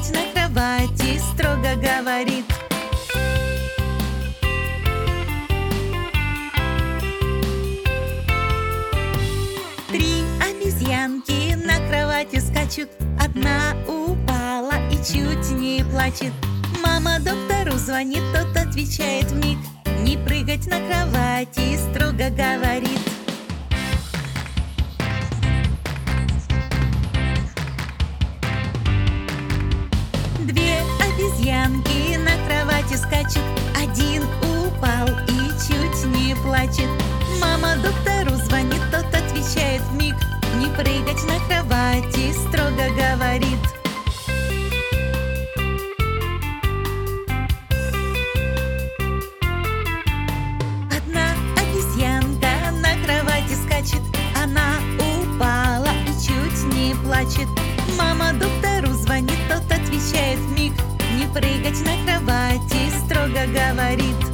прыгать на кровати, строго говорит. Три обезьянки на кровати скачут. Одна упала и чуть не плачет. Мама доктору звонит, тот отвечает вмиг. Не прыгать на кровати, строго говорит. Две обезьянки на кровати скачут. Один упал и чуть не плачет. Мама доктору звонит, тот отвечает вмиг. Не прыгать на кровати, строго говорит. Одна обезьянка на кровати скачет. Она упала и чуть не плачет. Мама доктору звонит, тот отвечает вмиг. Не прыгать на кровати, строго говорит.